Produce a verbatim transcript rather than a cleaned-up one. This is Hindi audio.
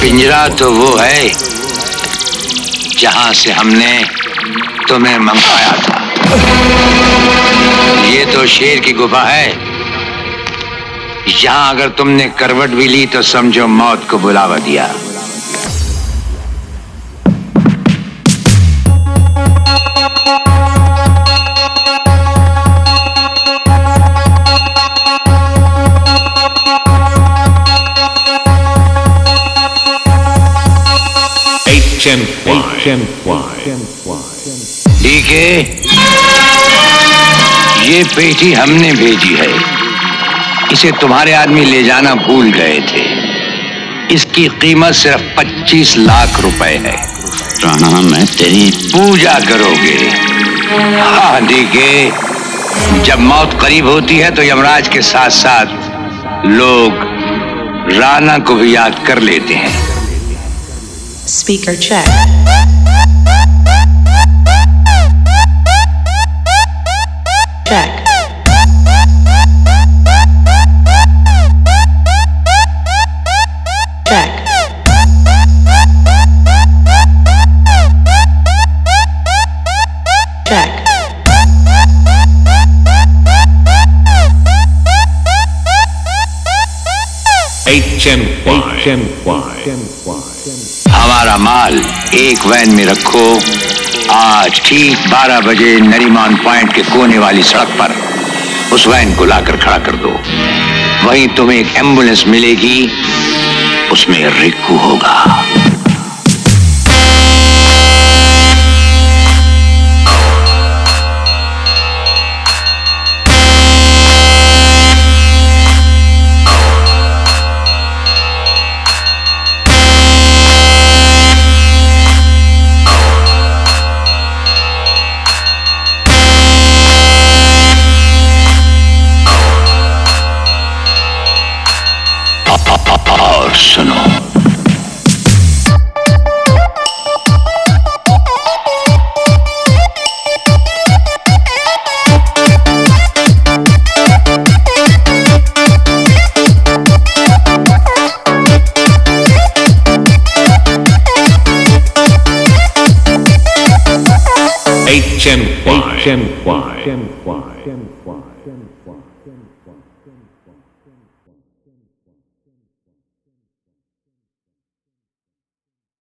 पिंजरा तो वो है जहां से हमने तुम्हें मंगवाया था। ये तो शेर की गुफा है। यहां अगर तुमने करवट भी ली तो समझो मौत को बुलावा दिया। ठीक है, ये पेटी हमने भेजी है। इसे तुम्हारे आदमी ले जाना भूल गए थे। इसकी कीमत सिर्फ पच्चीस लाख रुपए है। राणा, मैं तेरी पूजा करोगे। हाँ ठीक है, जब मौत करीब होती है तो यमराज के साथ साथ लोग राणा को भी याद कर लेते हैं। Speaker check. Check. Check. Check. H N Y. हमारा माल एक वैन में रखो। आज ठीक बारह बजे नरीमान पॉइंट के कोने वाली सड़क पर उस वैन को लाकर खड़ा कर दो। वहीं तुम्हें एक एम्बुलेंस मिलेगी, उसमें रिक्कू होगा। और सुनो, H N Y.